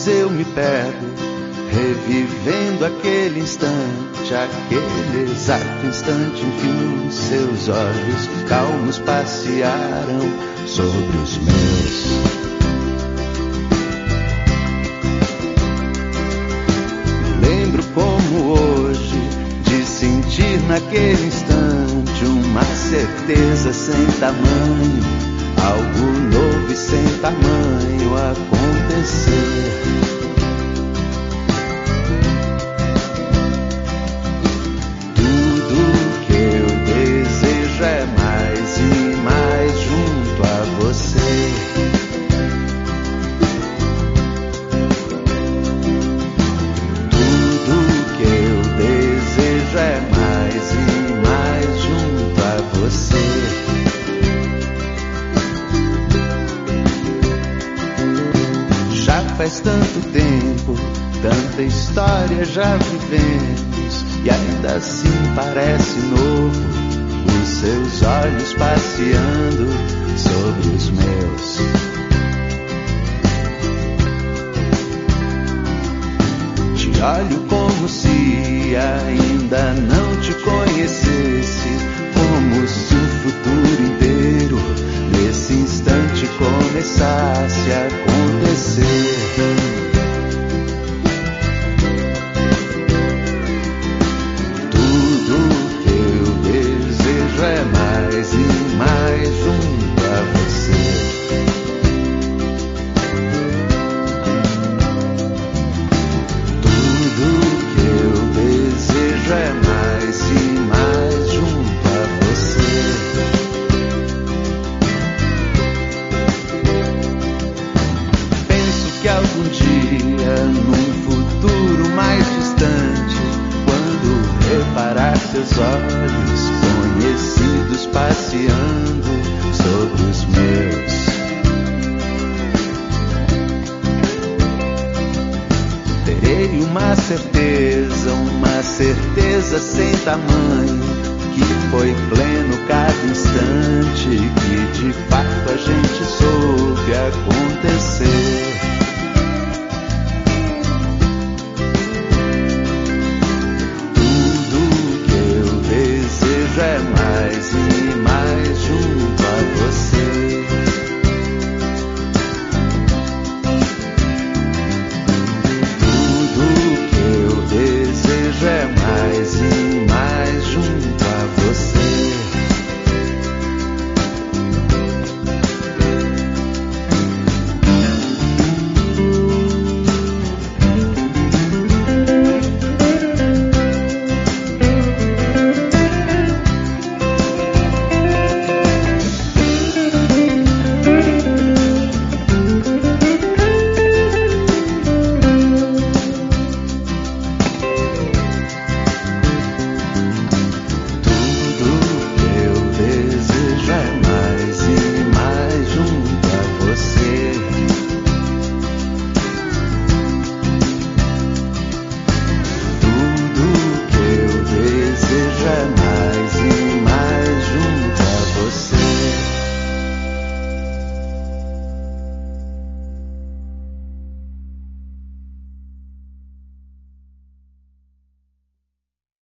vezes eu me pego, revivendo aquele instante, aquele exato instante em que os seus olhos calmos passearam sobre os meus. Me lembro como hoje de sentir naquele instante uma certeza sem tamanho, algo novo e sem tamanho acontecer. Tudo que eu desejo é mais e mais junto a você. Tudo que eu desejo é mais e mais junto a você. Já faz tanto tempo, tanta história já vivemos, e ainda assim parece novo, os seus olhos passeando sobre os meus. Te olho como se ainda não te conhecesse, como se o futuro inteiro nesse instante começasse a acontecer. Tudo que eu desejo é mais e mais junto a você. Tudo que eu desejo é mais e mais junto a você. Penso que algum dia, num futuro mais distante, quando reparar seus olhos conhecidos passeando sobre os meus, terei uma certeza sem tamanho, que foi pleno cada instante, que de fato a gente soube acontecer.